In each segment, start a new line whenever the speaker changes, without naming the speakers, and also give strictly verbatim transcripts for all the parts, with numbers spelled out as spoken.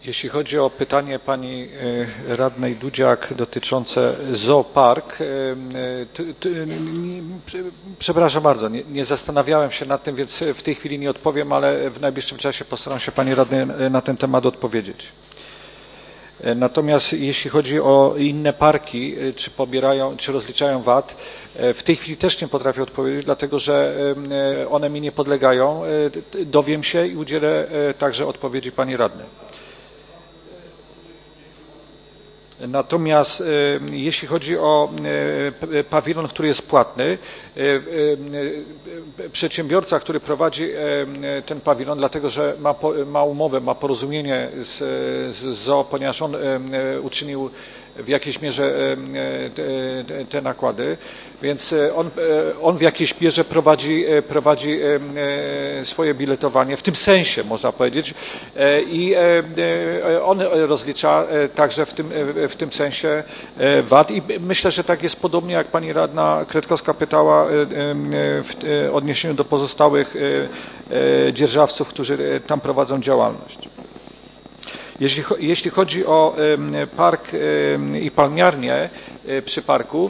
Jeśli chodzi o pytanie pani radnej Dudziak dotyczące Zoopark, przepraszam bardzo, nie, nie zastanawiałem się nad tym, więc w tej chwili nie odpowiem, ale w najbliższym czasie postaram się pani radnej na ten temat odpowiedzieć. Natomiast jeśli chodzi o inne parki, czy pobierają, czy rozliczają V A T, w tej chwili też nie potrafię odpowiedzieć, dlatego że one mi nie podlegają. Dowiem się i udzielę także odpowiedzi pani radnej. Natomiast jeśli chodzi o pawilon, który jest płatny, przedsiębiorca, który prowadzi ten pawilon, dlatego że ma, ma umowę, ma porozumienie z, z Z O O, ponieważ on uczynił w jakiejś mierze te, te nakłady, więc on, on w jakiejś mierze prowadzi, prowadzi swoje biletowanie, w tym sensie można powiedzieć, i on rozlicza także w tym, w tym sensie V A T i myślę, że tak jest podobnie jak pani radna Kretkowska pytała w odniesieniu do pozostałych dzierżawców, którzy tam prowadzą działalność. Jeśli, jeśli chodzi o park i palmiarnię przy parku,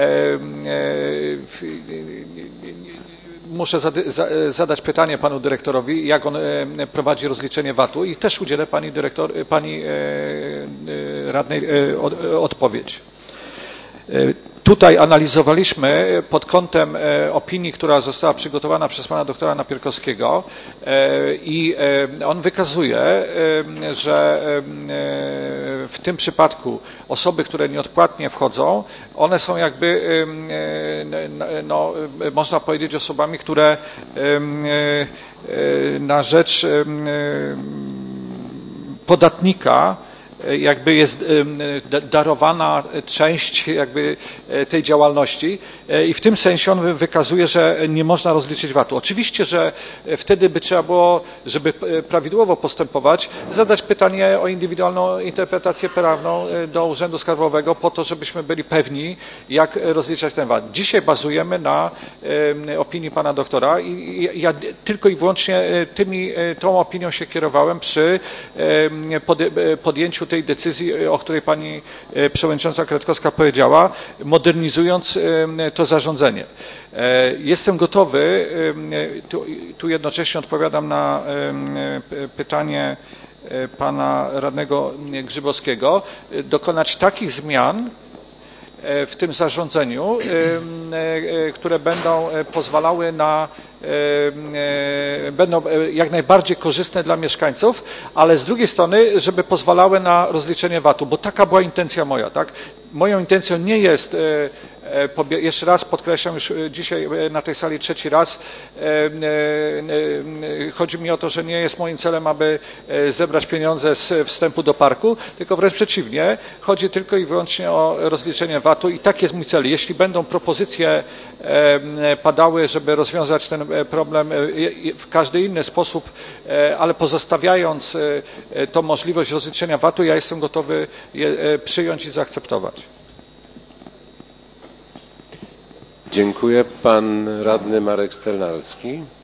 muszę zadać pytanie panu dyrektorowi, jak on prowadzi rozliczenie V A T-u i też udzielę pani, dyrektor, pani radnej odpowiedź. Tutaj analizowaliśmy pod kątem opinii, która została przygotowana przez pana doktora Napierkowskiego i on wykazuje, że w tym przypadku osoby, które nieodpłatnie wchodzą, one są jakby, no, można powiedzieć, osobami, które na rzecz podatnika jakby jest darowana część jakby tej działalności i w tym sensie on wykazuje, że nie można rozliczyć V A T-u. Oczywiście, że wtedy by trzeba było, żeby prawidłowo postępować, zadać pytanie o indywidualną interpretację prawną do Urzędu Skarbowego po to, żebyśmy byli pewni, jak rozliczać ten V A T. Dzisiaj bazujemy na opinii pana doktora i ja tylko i wyłącznie tymi, tą opinią się kierowałem przy podjęciu tej decyzji, o której pani przewodnicząca Kretkowska powiedziała, modernizując to zarządzenie. Jestem gotowy, tu, tu jednocześnie odpowiadam na pytanie pana radnego Grzybowskiego, dokonać takich zmian w tym zarządzeniu, które będą pozwalały na, będą jak najbardziej korzystne dla mieszkańców, ale z drugiej strony, żeby pozwalały na rozliczenie V A T-u, bo taka była intencja moja, tak? Moją intencją nie jest, jeszcze raz podkreślam, już dzisiaj na tej sali trzeci raz, chodzi mi o to, że nie jest moim celem, aby zebrać pieniądze z wstępu do parku, tylko wręcz przeciwnie, chodzi tylko i wyłącznie o rozliczenie V A T-u i tak jest mój cel. Jeśli będą propozycje padały, żeby rozwiązać ten problem w każdy inny sposób, ale pozostawiając tą możliwość rozliczenia V A T-u, ja jestem gotowy je przyjąć i zaakceptować.
Dziękuję. Pan radny Marek Sternalski.